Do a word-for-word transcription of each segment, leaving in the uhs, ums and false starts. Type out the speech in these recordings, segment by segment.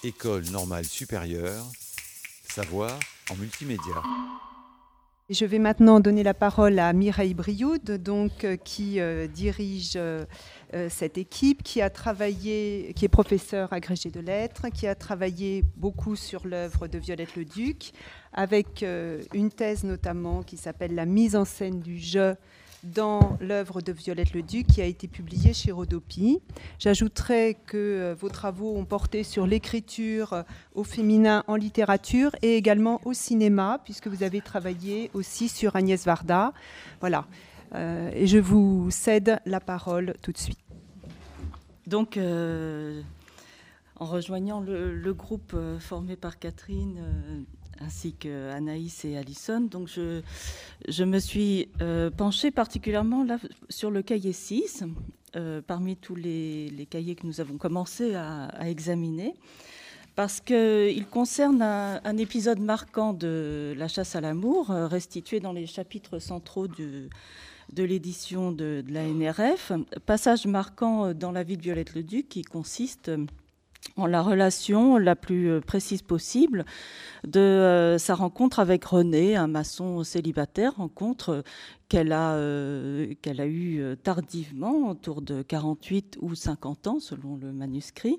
École normale supérieure, savoir en multimédia. Je vais maintenant donner la parole à Mireille Brioude, donc, euh, qui euh, dirige euh, euh, cette équipe, qui a travaillé, qui est professeure agrégée de lettres, qui a travaillé beaucoup sur l'œuvre de Violette Leduc, avec euh, une thèse notamment qui s'appelle « La mise en scène du jeu » dans l'œuvre de Violette Leduc, qui a été publiée chez Rodopie. J'ajouterai que euh, vos travaux ont porté sur l'écriture euh, au féminin en littérature et également au cinéma, puisque vous avez travaillé aussi sur Agnès Varda. Voilà. Euh, et je vous cède la parole tout de suite. Donc, euh, en rejoignant le, le groupe euh, formé par Catherine, euh, ainsi qu'Anaïs et Alison, donc je, je me suis euh, penchée particulièrement là, sur le cahier six, euh, parmi tous les, les cahiers que nous avons commencé à, à examiner, parce qu'il concerne un, un épisode marquant de La chasse à l'amour, euh, restitué dans les chapitres centraux du, de l'édition de, de la N R F, passage marquant dans la vie de Violette Leduc qui consiste en la relation la plus précise possible de euh, sa rencontre avec René, un maçon célibataire, rencontre qu'elle a, euh, qu'elle a eue tardivement, autour de quarante-huit ou cinquante ans, selon le manuscrit.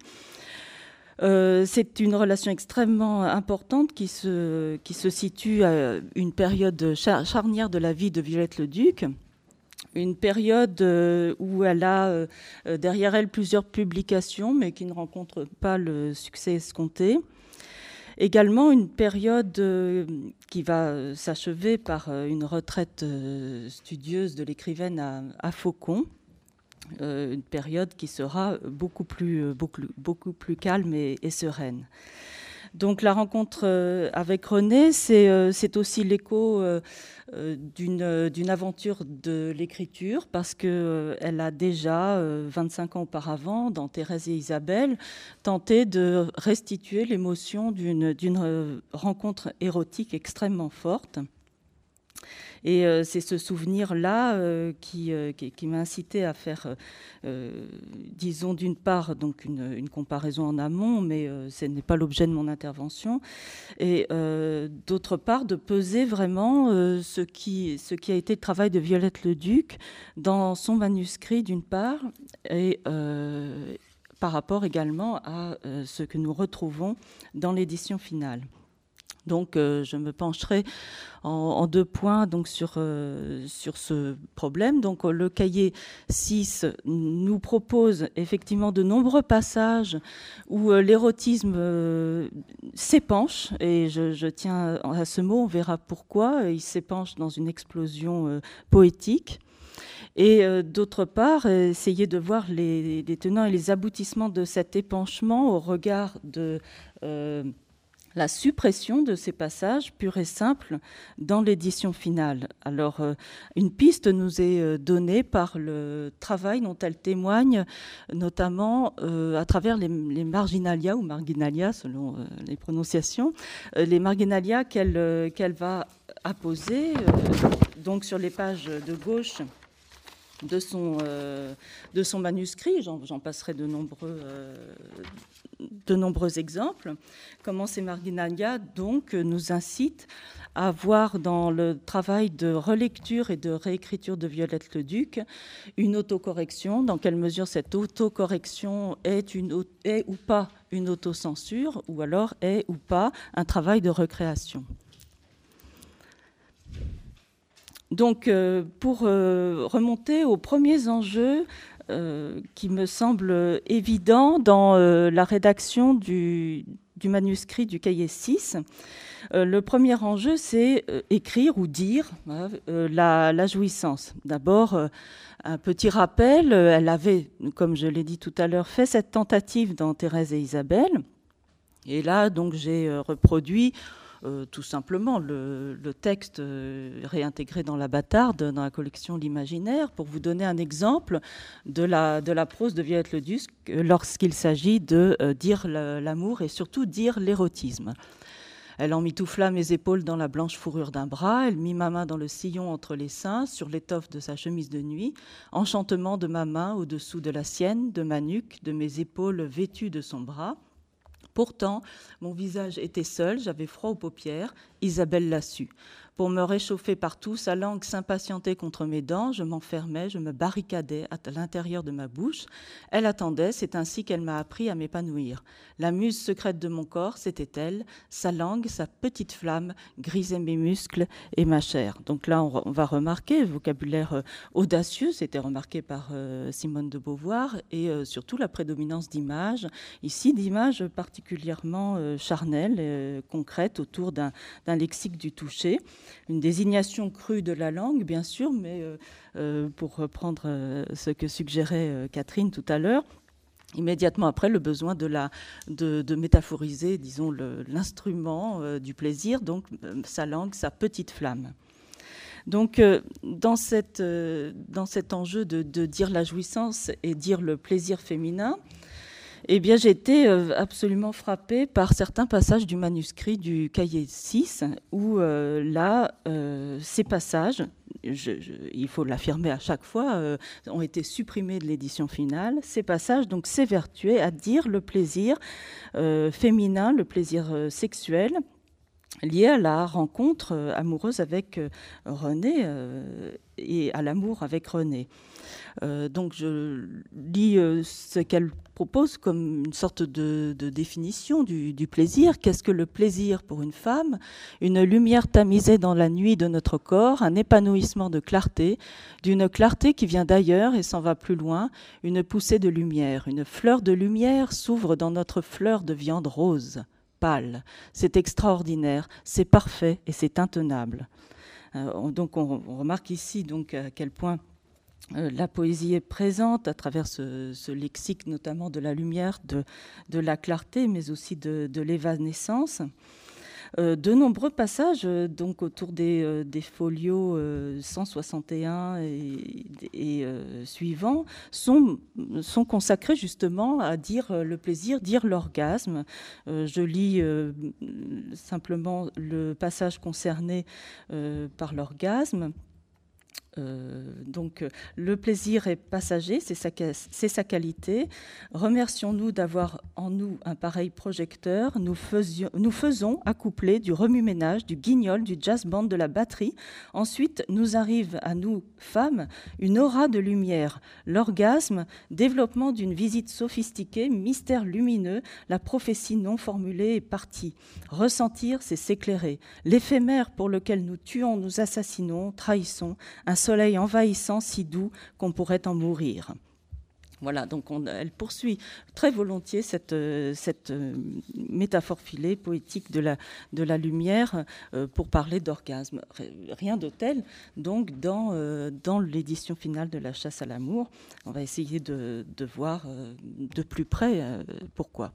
Euh, c'est une relation extrêmement importante qui se, qui se situe à une période char- charnière de la vie de Violette Leduc, une période où elle a derrière elle plusieurs publications, mais qui ne rencontrent pas le succès escompté. Également une période qui va s'achever par une retraite studieuse de l'écrivaine à, à Faucon, une période qui sera beaucoup plus, beaucoup, beaucoup plus calme et, et sereine. Donc la rencontre avec René, c'est, c'est aussi l'écho d'une, d'une aventure de l'écriture, parce qu'elle a déjà, vingt-cinq ans auparavant, dans Thérèse et Isabelle, tenté de restituer l'émotion d'une, d'une rencontre érotique extrêmement forte. Et euh, c'est ce souvenir-là euh, qui, euh, qui, qui m'a incité à faire, euh, disons, d'une part, donc une, une comparaison en amont, mais euh, ce n'est pas l'objet de mon intervention, et euh, d'autre part, de peser vraiment euh, ce, qui, ce qui a été le travail de Violette Leduc dans son manuscrit, d'une part, et euh, par rapport également à euh, ce que nous retrouvons dans l'édition finale. Donc, euh, je me pencherai en, en deux points donc, sur, euh, sur ce problème. Donc, le cahier six nous propose effectivement de nombreux passages où euh, l'érotisme euh, s'épanche, et je, je tiens à ce mot, on verra pourquoi. Il s'épanche dans une explosion euh, poétique. Et euh, d'autre part, essayer de voir les, les tenants et les aboutissements de cet épanchement au regard de... Euh, la suppression de ces passages purs et simples dans l'édition finale. Alors, euh, une piste nous est euh, donnée par le travail dont elle témoigne, notamment euh, à travers les, les marginalia, ou marginalia selon euh, les prononciations, euh, les marginalia qu'elle, euh, qu'elle va apposer, euh, donc sur les pages de gauche de son, euh, de son manuscrit. J'en, j'en passerai de nombreux... Euh, de nombreux exemples, comment ces marginalia donc nous incitent à voir dans le travail de relecture et de réécriture de Violette Leduc une autocorrection, dans quelle mesure cette autocorrection est, une, est ou pas une autocensure, ou alors est ou pas un travail de recréation. Donc, euh, pour euh, remonter aux premiers enjeux Euh, qui me semble évident dans euh, la rédaction du, du manuscrit du cahier six. Euh, le premier enjeu, c'est euh, écrire ou dire euh, la, la jouissance. D'abord, euh, un petit rappel, elle avait, comme je l'ai dit tout à l'heure, fait cette tentative dans Thérèse et Isabelle. Et là, donc, j'ai euh, reproduit Euh, tout simplement le, le texte euh, réintégré dans la Bâtarde, dans la collection L'Imaginaire, pour vous donner un exemple de la, de la prose de Violette Leduc lorsqu'il s'agit de euh, dire le, l'amour et surtout dire l'érotisme. Elle emmitoufla mes épaules dans la blanche fourrure d'un bras, elle mit ma main dans le sillon entre les seins, sur l'étoffe de sa chemise de nuit, enchantement de ma main au-dessous de la sienne, de ma nuque, de mes épaules vêtues de son bras. Pourtant, mon visage était seul, j'avais froid aux paupières, Isabelle l'a su. Pour me réchauffer partout, sa langue s'impatientait contre mes dents, je m'enfermais, je me barricadais à l'intérieur de ma bouche. Elle attendait, c'est ainsi qu'elle m'a appris à m'épanouir. La muse secrète de mon corps, c'était elle, sa langue, sa petite flamme, grisait mes muscles et ma chair. Donc là, on va remarquer, vocabulaire audacieux, c'était remarqué par euh, Simone de Beauvoir, et euh, surtout la prédominance d'images, ici d'images particulièrement euh, charnelles, euh, concrètes, autour d'un, d'un lexique du toucher. Une désignation crue de la langue, bien sûr, mais euh, euh, pour reprendre euh, ce que suggérait euh, Catherine tout à l'heure, immédiatement après, le besoin de, la, de, de métaphoriser, disons, le, l'instrument euh, du plaisir, donc euh, sa langue, sa petite flamme. Donc, euh, dans, cette, euh, dans cet enjeu de, de dire la jouissance et dire le plaisir féminin, eh bien, j'ai été absolument frappée par certains passages du manuscrit du cahier six, où euh, là, euh, ces passages, je, je, il faut l'affirmer à chaque fois, euh, ont été supprimés de l'édition finale. Ces passages donc s'évertuaient à dire le plaisir euh, féminin, le plaisir euh, sexuel, lié à la rencontre euh, amoureuse avec euh, René euh, et à l'amour avec René. Euh, donc je lis euh, ce qu'elle propose comme une sorte de, de définition du, du plaisir. Qu'est-ce que le plaisir pour une femme ? Une lumière tamisée dans la nuit de notre corps, un épanouissement de clarté, d'une clarté qui vient d'ailleurs et s'en va plus loin, une poussée de lumière. Une fleur de lumière s'ouvre dans notre fleur de viande rose, pâle. C'est extraordinaire, c'est parfait et c'est intenable. Euh, donc on, on remarque ici donc à quel point Euh, la poésie est présente à travers ce, ce lexique, notamment de la lumière, de, de la clarté, mais aussi de, de l'évanescence. Euh, de nombreux passages, euh, donc autour des, euh, des folios euh, cent soixante et un et, et euh, suivants, sont, sont consacrés justement à dire le plaisir, dire l'orgasme. Euh, je lis euh, simplement le passage concerné euh, par l'orgasme. Euh, donc, le plaisir est passager, c'est sa, c'est sa qualité. Remercions-nous d'avoir en nous un pareil projecteur. Nous, faisions, nous faisons accoupler du remue-ménage, du guignol, du jazz band, de la batterie. Ensuite, nous arrive à nous, femmes, une aura de lumière. L'orgasme, développement d'une visite sophistiquée, mystère lumineux, la prophétie non formulée est partie. Ressentir, c'est s'éclairer. L'éphémère pour lequel nous tuons, nous assassinons, trahissons, un soleil envahissant si doux qu'on pourrait en mourir. Voilà, donc on, elle poursuit très volontiers cette, cette métaphore filée poétique de la, de la lumière euh, pour parler d'orgasme. Rien de tel, donc, dans, euh, dans l'édition finale de La chasse à l'amour. On va essayer de, de voir euh, de plus près euh, pourquoi.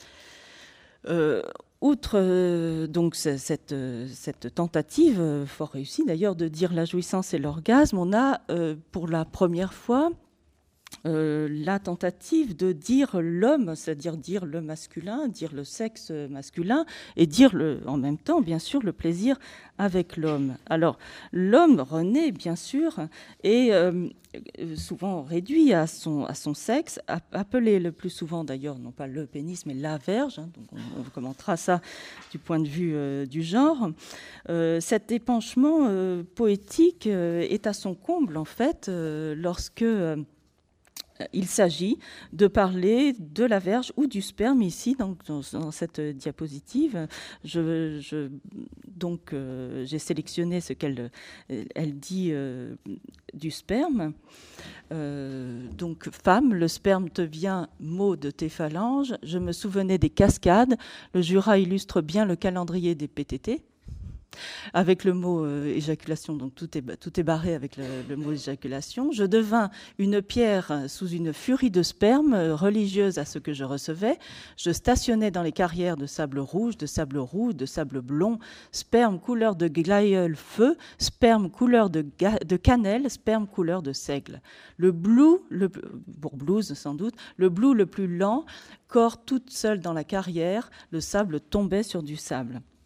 Euh, Outre euh, donc cette, cette tentative, euh, fort réussie d'ailleurs, de dire la jouissance et l'orgasme, on a euh, pour la première fois euh, la tentative de dire l'homme, c'est-à-dire dire le masculin, dire le sexe masculin, et dire le, en même temps, bien sûr, le plaisir avec l'homme. Alors, l'homme, René, bien sûr, est euh, souvent réduit à son, à son sexe, appelé le plus souvent d'ailleurs, non pas le pénis, mais la verge, hein, donc on, on commentera ça du point de vue euh, du genre. Euh, cet épanchement euh, poétique euh, est à son comble, en fait, euh, lorsque... Euh, il s'agit de parler de la verge ou du sperme ici, donc, dans, dans cette diapositive. Je, je, donc, euh, j'ai sélectionné ce qu'elle elle dit euh, du sperme. Euh, donc, femme, le sperme te vient, mot de tes phalanges. Je me souvenais des cascades. Le Jura illustre bien le calendrier des P T T. Avec le mot euh, éjaculation, donc tout est, tout est barré avec le, le mot éjaculation. Je devins une pierre sous une furie de sperme, euh, religieuse à ce que je recevais. Je stationnais dans les carrières de sable rouge, de sable roux, de sable blond, sperme couleur de glaïeul feu, sperme couleur de, ga- de cannelle, sperme couleur de seigle. Le blue, le, pour blues sans doute, le blue le plus lent, corps toute seule dans la carrière, le sable tombait sur du sable.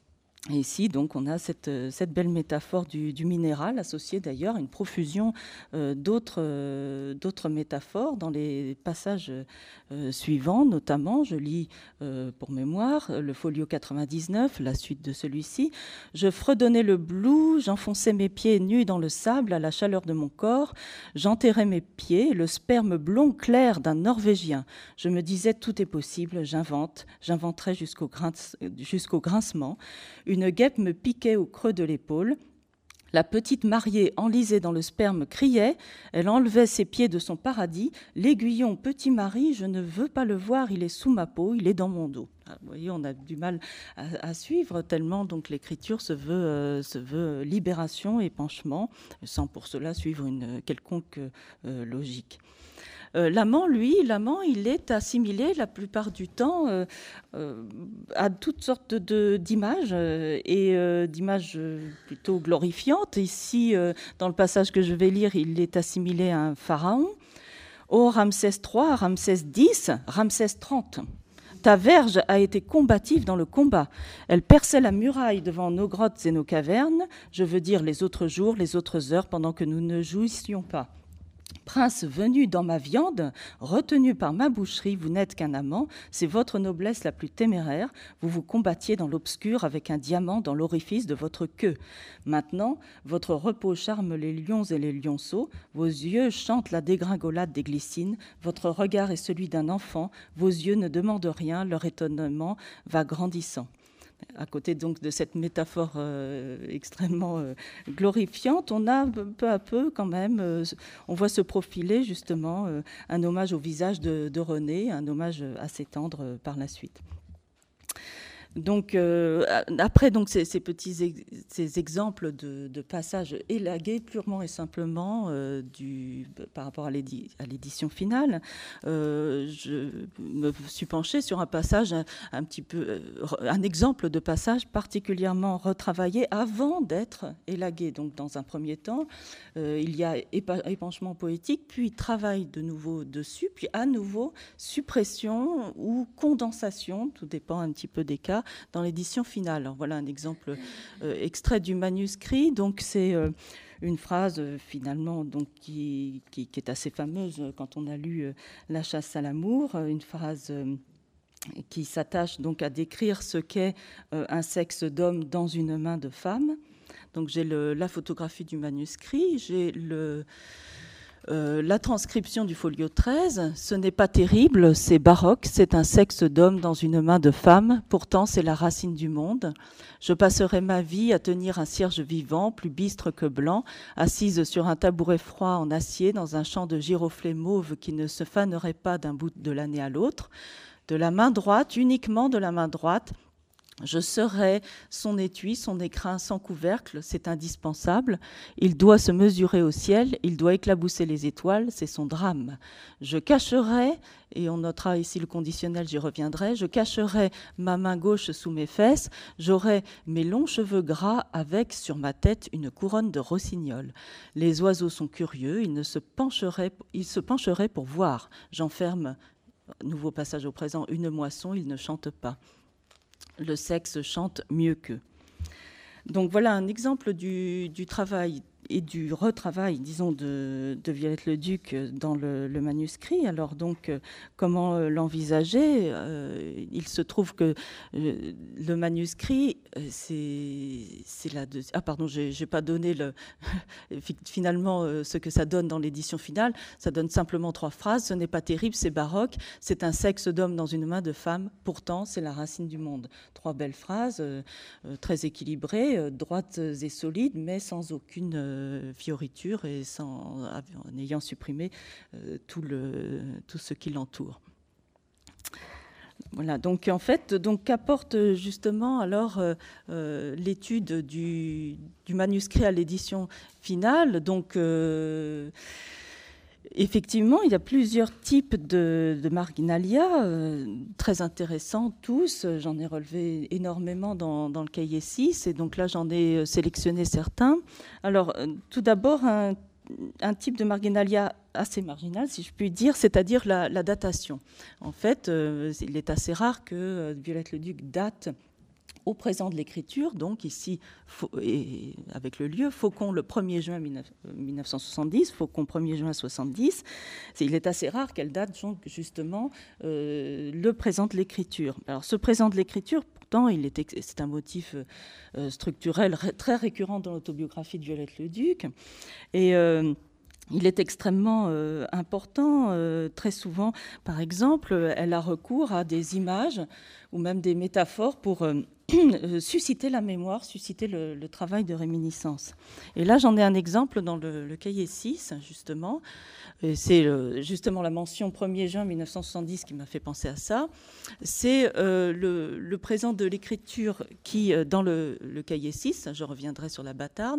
Et ici, donc, on a cette, cette belle métaphore du, du minéral, associée d'ailleurs à une profusion euh, d'autres, euh, d'autres métaphores dans les passages euh, suivants. Notamment, je lis euh, pour mémoire le folio quatre-vingt-dix-neuf, la suite de celui-ci. « Je fredonnais le blou, j'enfonçais mes pieds nus dans le sable à la chaleur de mon corps. J'enterrais mes pieds, le sperme blond clair d'un Norvégien. Je me disais, tout est possible, j'invente, j'inventerai jusqu'au, grince, jusqu'au grincement. Une guêpe me piquait au creux de l'épaule. La petite mariée enlisée dans le sperme criait. Elle enlevait ses pieds de son paradis. L'aiguillon, petit mari, je ne veux pas le voir, il est sous ma peau, il est dans mon dos. » Vous voyez, on a du mal à, à suivre, tellement donc l'écriture se veut, euh, se veut libération, épanchement, sans pour cela suivre une quelconque euh, logique. Euh, l'amant, lui, l'amant, il est assimilé la plupart du temps euh, euh, à toutes sortes de, d'images, euh, et euh, d'images plutôt glorifiantes. Ici, euh, dans le passage que je vais lire, il est assimilé à un pharaon. Ô Ramsès trois, Ramsès dix, Ramsès trente. Ta verge a été combative dans le combat. Elle perçait la muraille devant nos grottes et nos cavernes, je veux dire les autres jours, les autres heures, pendant que nous ne jouissions pas. Prince venu dans ma viande, retenu par ma boucherie, vous n'êtes qu'un amant, c'est votre noblesse la plus téméraire, vous vous combattiez dans l'obscur avec un diamant dans l'orifice de votre queue. Maintenant, votre repos charme les lions et les lionceaux, vos yeux chantent la dégringolade des glycines, votre regard est celui d'un enfant, vos yeux ne demandent rien, leur étonnement va grandissant. À côté donc de cette métaphore euh, extrêmement euh, glorifiante, on a peu à peu quand même, euh, on voit se profiler justement euh, un hommage au visage de, de René, un hommage assez tendre euh, par la suite. Donc, euh, après donc, ces, ces petits ex, ces exemples de, de passages élagués purement et simplement euh, du, par rapport à, l'édi, à l'édition finale, euh, je me suis penchée sur un passage, un, un, petit peu, un exemple de passage particulièrement retravaillé avant d'être élagué. Donc, dans un premier temps, euh, il y a épanchement poétique, puis travail de nouveau dessus, puis à nouveau suppression ou condensation, tout dépend un petit peu des cas, dans l'édition finale. Alors voilà un exemple euh, extrait du manuscrit. Donc c'est euh, une phrase euh, finalement donc, qui, qui, qui est assez fameuse quand on a lu euh, La chasse à l'amour, une phrase euh, qui s'attache donc à décrire ce qu'est euh, un sexe d'homme dans une main de femme. Donc j'ai le, la photographie du manuscrit, j'ai le... Euh, la transcription du folio treize, ce n'est pas terrible, c'est baroque, c'est un sexe d'homme dans une main de femme, pourtant c'est la racine du monde. Je passerai ma vie à tenir un cierge vivant, plus bistre que blanc, assise sur un tabouret froid en acier dans un champ de giroflées mauves qui ne se fanerait pas d'un bout de l'année à l'autre. De la main droite, uniquement de la main droite, je serai son étui, son écrin sans couvercle, c'est indispensable. Il doit se mesurer au ciel, il doit éclabousser les étoiles, c'est son drame. Je cacherai, et on notera ici le conditionnel, j'y reviendrai, je cacherai ma main gauche sous mes fesses, j'aurai mes longs cheveux gras avec sur ma tête une couronne de rossignol. Les oiseaux sont curieux, ils, ne se, pencheraient, ils se pencheraient pour voir. J'enferme, nouveau passage au présent, une moisson, ils ne chantent pas. Le sexe chante mieux qu'eux. Donc voilà un exemple du, du travail et du retravail, disons, de, de Viollet-le-Duc dans le, le manuscrit. Alors donc, euh, comment euh, l'envisager euh, Il se trouve que euh, le manuscrit, euh, c'est, c'est la deux... Ah pardon, j'ai, j'ai pas donné le... finalement euh, ce que ça donne dans l'édition finale. Ça donne simplement trois phrases. Ce n'est pas terrible, c'est baroque. C'est un sexe d'homme dans une main de femme. Pourtant, c'est la racine du monde. Trois belles phrases, euh, euh, très équilibrées, euh, droites et solides, mais sans aucune euh, fioriture et sans, en ayant supprimé euh, tout, le, tout ce qui l'entoure. Voilà, donc en fait, donc qu'apporte justement alors euh, euh, l'étude du, du manuscrit à l'édition finale. Donc euh, effectivement, il y a plusieurs types de, de marginalia, euh, très intéressants tous. J'en ai relevé énormément dans, dans le cahier six, et donc là, j'en ai sélectionné certains. Alors, euh, tout d'abord, un, un type de marginalia assez marginal, si je puis dire, c'est-à-dire la, la datation. En fait, euh, il est assez rare que euh, Viollet-le-Duc date au présent de l'écriture, donc ici, et avec le lieu, Faucon le premier juin mille neuf cent soixante-dix, Faucon premier juin soixante-dix, il est assez rare qu'elle date donc, justement euh, le présent de l'écriture. Alors ce présent de l'écriture, pourtant, il est, c'est un motif euh, structurel très récurrent dans l'autobiographie de Violette Leduc, et euh, il est extrêmement euh, important. Euh, très souvent, par exemple, elle a recours à des images ou même des métaphores pour euh, susciter la mémoire, susciter le, le travail de réminiscence. Et là, j'en ai un exemple dans le, le cahier six, justement. Et c'est euh, justement la mention premier juin mille neuf cent soixante-dix qui m'a fait penser à ça. C'est euh, le, le présent de l'écriture qui, euh, dans le, le cahier six, je reviendrai sur la bâtarde,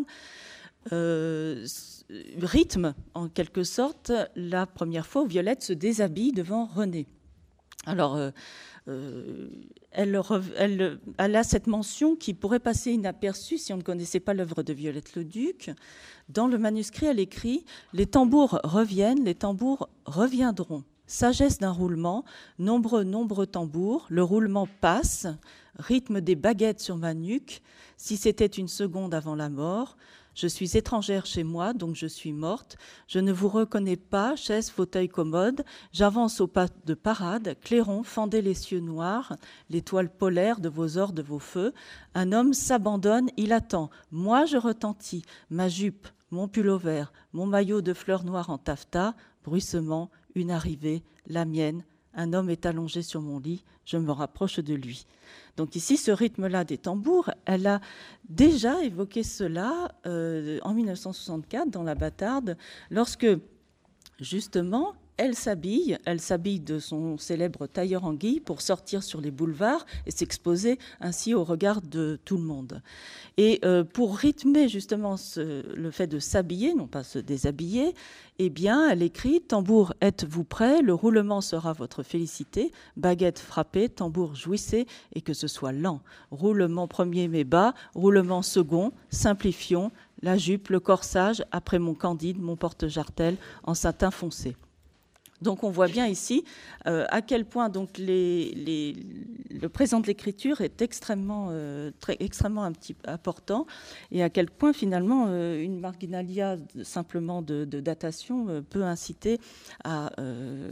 Euh, rythme en quelque sorte la première fois où Violette se déshabille devant René. Alors, euh, euh, elle, elle, elle a cette mention qui pourrait passer inaperçue si on ne connaissait pas l'œuvre de Violette Leduc. Dans le manuscrit, elle écrit « Les tambours reviennent, les tambours reviendront. Sagesse d'un roulement, nombreux, nombreux tambours, le roulement passe, rythme des baguettes sur ma nuque, si c'était une seconde avant la mort. Je suis étrangère chez moi, donc je suis morte. Je ne vous reconnais pas, chaise, fauteuil, commode. J'avance au pas de parade, clairon, fendez les cieux noirs, l'étoile polaire de vos ors, de vos feux. Un homme s'abandonne, il attend. Moi, je retentis, ma jupe, mon pull au vert, mon maillot de fleurs noires en taffetas, bruissement, une arrivée, la mienne. Un homme est allongé sur mon lit, je me rapproche de lui. » Donc ici, ce rythme-là des tambours, elle a déjà évoqué cela euh, en mille neuf cent soixante-quatre dans La Bâtarde, lorsque justement elle s'habille, elle s'habille de son célèbre tailleur en guille pour sortir sur les boulevards et s'exposer ainsi au regard de tout le monde. Et euh, pour rythmer justement ce, le fait de s'habiller, non pas se déshabiller, eh bien, elle écrit « Tambour, êtes-vous prêts? Le roulement sera votre félicité. Baguette frappée, tambour jouissez, et que ce soit lent. Roulement premier mais bas, roulement second, simplifions, la jupe, le corsage, après mon candide, mon porte-jartel en satin foncé. » Donc on voit bien ici euh, à quel point donc, les, les, le présent de l'écriture est extrêmement, euh, très, extrêmement un petit, important et à quel point finalement euh, une marginalia simplement de, de datation euh, peut inciter à, euh,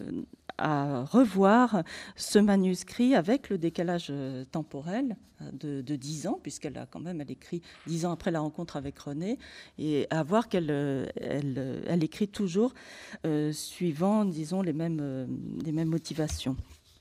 à revoir ce manuscrit avec le décalage temporel de, de dix ans, puisqu'elle a quand même elle écrit dix ans après la rencontre avec René, et à voir qu'elle elle, elle écrit toujours euh, suivant, disons, les mêmes, euh, les mêmes motivations.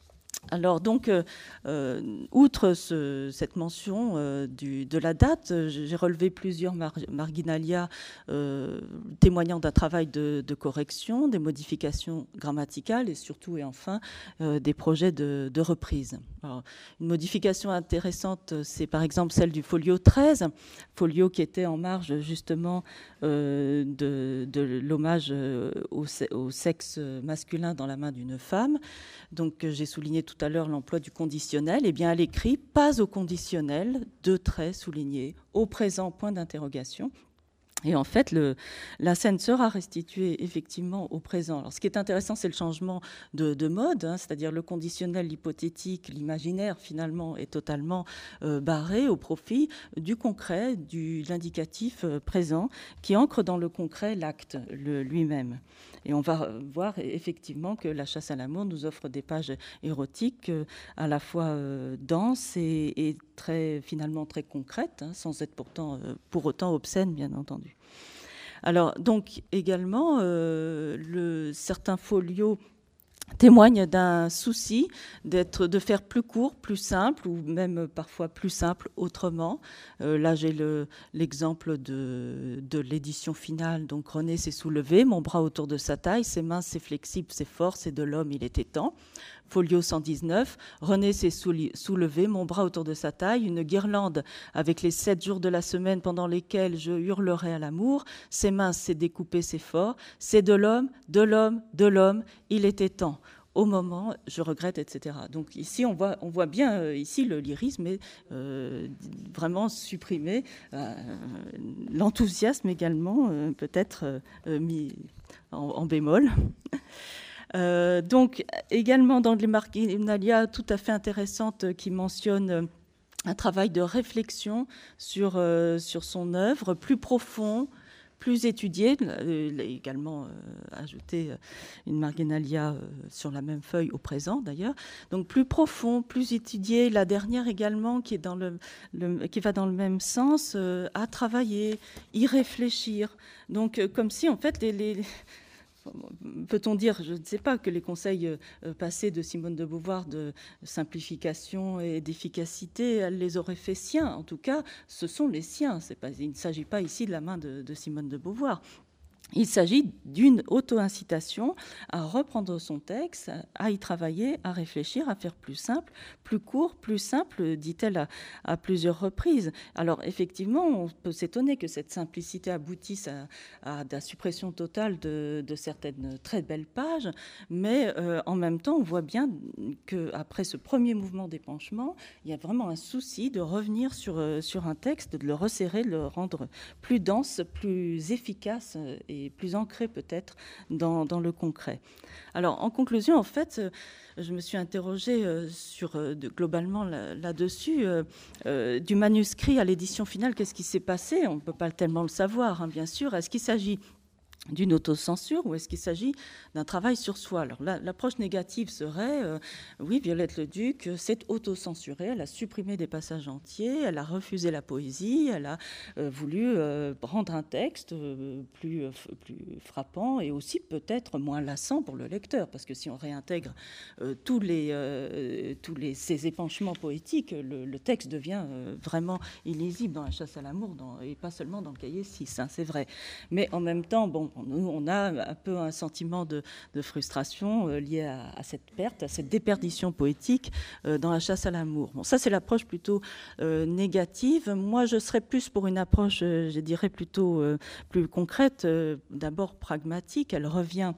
Alors donc, euh, euh, outre ce, cette mention euh, du, de la date, j'ai relevé plusieurs mar marginalia euh, témoignant d'un travail de, de correction, des modifications grammaticales et surtout et enfin euh, des projets de, de reprise. Alors, une modification intéressante, c'est par exemple celle du folio treize, folio qui était en marge justement euh, de, de l'hommage au, au sexe masculin dans la main d'une femme. Donc j'ai souligné tout à l'heure l'emploi du conditionnel. Eh bien, elle écrit « pas au conditionnel », deux traits soulignés, au présent, point d'interrogation. Et en fait, le, la scène sera restituée effectivement au présent. Alors, ce qui est intéressant, c'est le changement de, de mode, hein, c'est-à-dire le conditionnel, l'hypothétique, l'imaginaire, finalement, est totalement euh, barré au profit du concret, du, de l'indicatif euh, présent, qui ancre dans le concret l'acte lui-même. Et on va voir effectivement que La chasse à l'amour nous offre des pages érotiques euh, à la fois euh, denses et, et très, finalement très concrètes, hein, sans être pourtant, euh, pour autant obscènes, bien entendu. Alors, donc, également, euh, le, certains folios témoignent d'un souci d'être, de faire plus court, plus simple, ou même parfois plus simple autrement. Euh, là, j'ai le, l'exemple de, de l'édition finale. Donc, René s'est soulevé, mon bras autour de sa taille, ses mains, c'est flexible, c'est fort, c'est de l'homme, il était temps. Folio cent dix-neuf, René s'est soulevé, mon bras autour de sa taille, une guirlande avec les sept jours de la semaine pendant lesquels je hurlerai à l'amour. Ses mains, c'est découpé, c'est fort, c'est de l'homme, de l'homme, de l'homme, il était temps. Au moment, je regrette, et cetera. Donc ici, on voit, on voit bien, euh, ici, le lyrisme est euh, vraiment supprimé. Euh, l'enthousiasme également, euh, peut-être euh, mis en, en bémol. Euh, donc, également dans les marginalia tout à fait intéressantes qui mentionnent un travail de réflexion sur, euh, sur son œuvre, plus profond, plus étudié. Il a également euh, ajouté une marginalia euh, sur la même feuille au présent d'ailleurs. Donc plus profond, plus étudié. La dernière également qui, est dans le, le, qui va dans le même sens, euh, à travailler, y réfléchir. Donc euh, comme si en fait les... les peut-on dire, je ne sais pas, que les conseils euh, passés de Simone de Beauvoir de simplification et d'efficacité, elle les aurait fait siens. En tout cas, ce sont les siens. C'est pas, il ne s'agit pas ici de la main de, de Simone de Beauvoir. Il s'agit d'une auto-incitation à reprendre son texte, à y travailler, à réfléchir, à faire plus simple, plus court, plus simple, dit-elle à, à plusieurs reprises. Alors effectivement, on peut s'étonner que cette simplicité aboutisse à, à la suppression totale de, de certaines très belles pages, mais euh, en même temps, on voit bien qu'après ce premier mouvement d'épanchement, il y a vraiment un souci de revenir sur, sur un texte, de le resserrer, de le rendre plus dense, plus efficace et plus ancré peut-être dans, dans le concret. Alors en conclusion, en fait, je me suis interrogée sur, globalement là-dessus, là euh, du manuscrit à l'édition finale, qu'est-ce qui s'est passé? On ne peut pas tellement le savoir, hein, bien sûr. Est-ce qu'il s'agit d'une autocensure ou est-ce qu'il s'agit d'un travail sur soi? Alors là, l'approche négative serait, euh, oui, Violette Leduc s'est autocensurée, elle a supprimé des passages entiers, elle a refusé la poésie, elle a euh, voulu euh, rendre un texte euh, plus, euh, plus frappant et aussi peut-être moins lassant pour le lecteur, parce que si on réintègre euh, tous, les, euh, tous les, ces épanchements poétiques, le, le texte devient euh, vraiment illisible dans La chasse à l'amour dans, et pas seulement dans le cahier six, hein, c'est vrai. Mais en même temps, bon, nous, on a un peu un sentiment de, de frustration euh, lié à, à cette perte, à cette déperdition poétique euh, dans La chasse à l'amour. Bon, ça, c'est l'approche plutôt euh, négative. Moi, je serais plus pour une approche, euh, je dirais, plutôt euh, plus concrète, euh, d'abord pragmatique. Elle revient...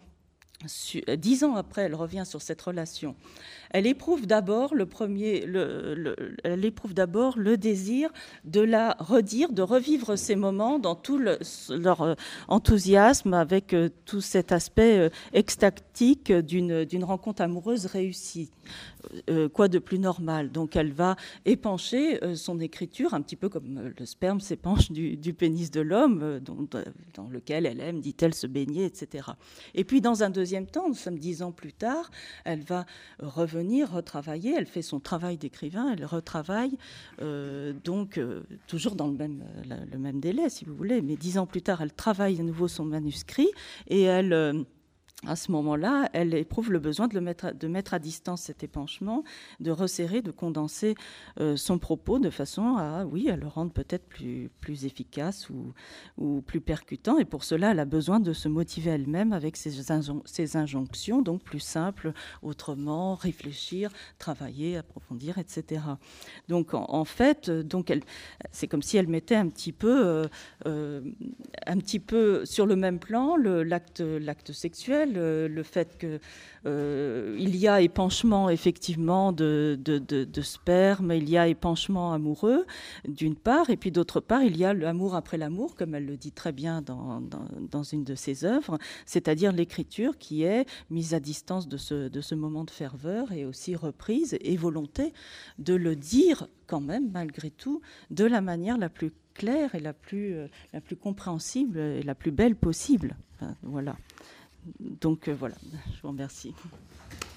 Dix ans après, elle revient sur cette relation. Elle éprouve d'abord le premier, le, le, elle éprouve d'abord le désir de la redire, de revivre ces moments dans tout le, leur enthousiasme, avec euh, tout cet aspect euh, extatique d'une, d'une rencontre amoureuse réussie. Euh, quoi de plus normal? Donc elle va épancher euh, son écriture, un petit peu comme euh, le sperme s'épanche du, du pénis de l'homme, euh, dont, dans lequel elle aime, dit-elle, se baigner, et cetera. Et puis dans un deuxième temps, nous sommes dix ans plus tard, elle va revenir, retravailler, elle fait son travail d'écrivain, elle retravaille, euh, donc euh, toujours dans le même, euh, le même délai, si vous voulez, mais dix ans plus tard, elle travaille à nouveau son manuscrit et elle... Euh, à ce moment-là, elle éprouve le besoin de, le mettre, à, de mettre à distance cet épanchement, de resserrer, de condenser euh, son propos de façon à, oui, à le rendre peut-être plus, plus efficace ou, ou plus percutant. Et pour cela, elle a besoin de se motiver elle-même avec ses, injon- ses injonctions, donc plus simples, autrement, réfléchir, travailler, approfondir, et cetera. Donc, en, en fait, donc elle, c'est comme si elle mettait un petit peu, euh, euh, un petit peu sur le même plan le, l'acte, l'acte sexuel, Le, le fait qu'il euh, y a épanchement effectivement de, de, de, de sperme, il y a épanchement amoureux d'une part, et puis d'autre part il y a l'amour après l'amour, comme elle le dit très bien dans, dans, dans une de ses œuvres, c'est-à-dire l'écriture qui est mise à distance de ce, de ce moment de ferveur et aussi reprise et volonté de le dire quand même malgré tout de la manière la plus claire et la plus, euh, la plus compréhensible et la plus belle possible. Enfin, voilà. Donc euh, voilà, je vous remercie.